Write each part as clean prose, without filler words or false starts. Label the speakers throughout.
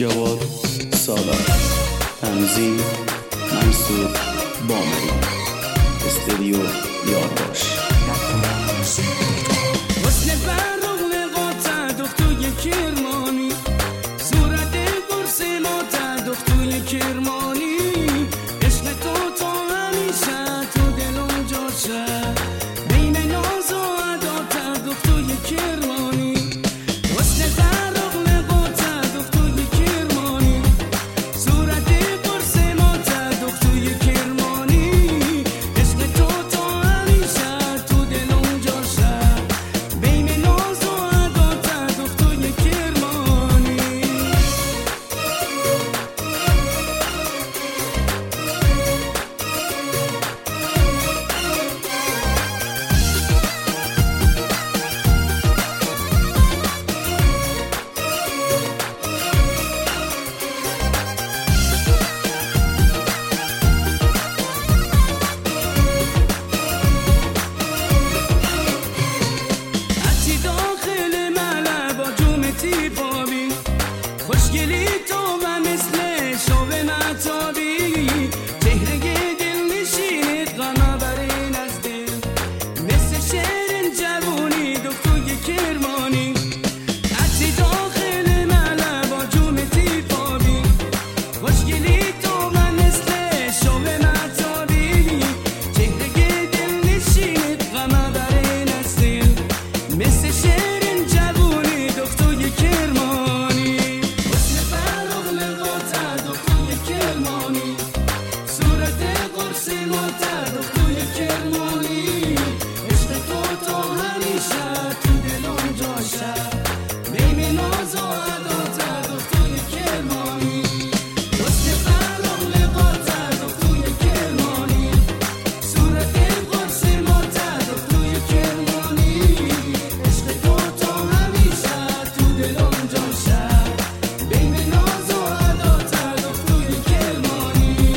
Speaker 1: جواد سالار، تنظیم منصور بامری، استودیو یارباش.
Speaker 2: حسن فرخ نقاط دختوی کرمانی، صورت قرص ما دختوی کرمانی، عشق تو همیشه تو دلم جاشه، بین ناز و ادا دختوی کرمانی. حسن فرخ نقاط دختوی کرمانی، صورت قرص ما دختوی کرمانی، عشق تو همیشه تو دلم جاشه، بین ناز و ادا دختوی کرمانی. حتی داخل مله با جومتی پابی، خوشگلی تو و مثل شب مهتابی، چهره دل نشینت غم برین از دل، مثل شعر جوونی دختوی کرمانی. حتی داخل مله با جومتی پابی، خوشگلی تو و مثل شب مهتابی، چهره دل نشینت غم برین از دل، مثل شعر جوونی دختوی کرمانی. حسن فرخ نقاط دختوی کرمانی، صورت قرص ما دختوی کرمانی، عشق تو همیشه تو دلم جاشه، بین ناز و ادا دختوی کرمانی. حسن فرخ نقاط دختوی کرمانی، صورت قرص ما دختوی کرمانی، عشق تو همیشه تو دلم جاشه، بین ناز و ادا دختوی کرمانی.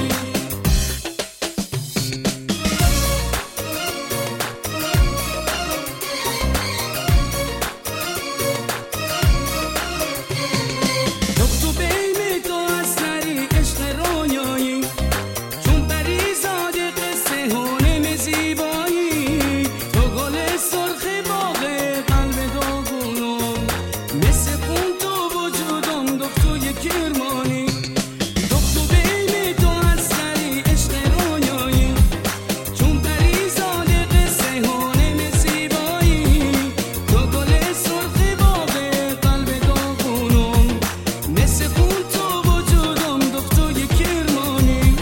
Speaker 2: دختو بین تو اثری عشق رویایی، چون پری زاده قصه هونم زیبایی، تو گل سرخ باغ قلب داغونم، مثل خون تو وجودم دختوی کرمانی. دختو بین تو اثری عشق رویایی، چون پری زاده قصه هونم زیبایی، تو گل سرخ باغ قلب داغونم، مثل خون تو وجودم دختوی کرمانی.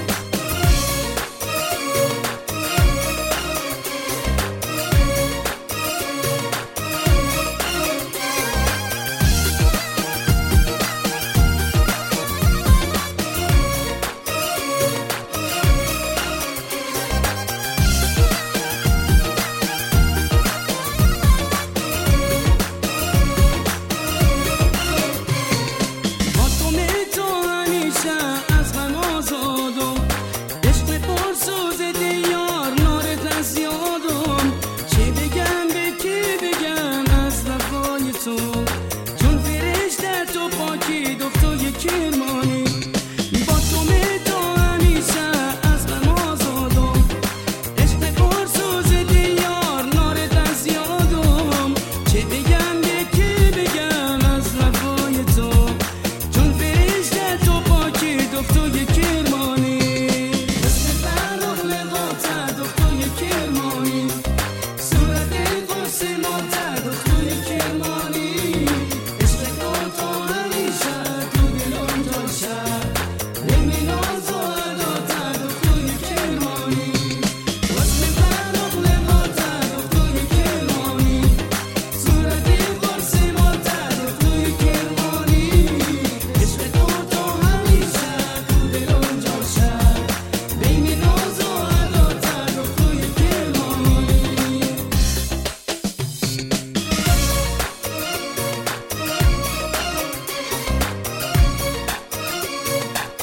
Speaker 2: با تو همیشه از غم آزادم، عشق پرسوز دیار نارت از یادم، چه بگم به کی بگم از وفای تو، چون فرشته تو پاکی دختوی کرمانی. با تو همیشه از غم آزادم، عشق پرسوز دیار نارت از یادم، چه بگم به کی بگم از وفای تو، چون فرشته تو پاکی دختوی کرمانی. حسن فرخ نقاط دختوی کرمانی، صورت قرص ما دختوی کرمانی، عشق تو همیشه تو دلم جاشه، بین ناز و ادا دختوی کرمانی. حسن فرخ نقاط دختوی کرمانی، صورت قرص ما دختوی کرمانی، عشق تو همیشه تو دلم جاشه، بین ناز و ادا دختوی کرمانی.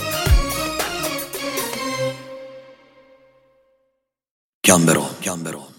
Speaker 1: کم برو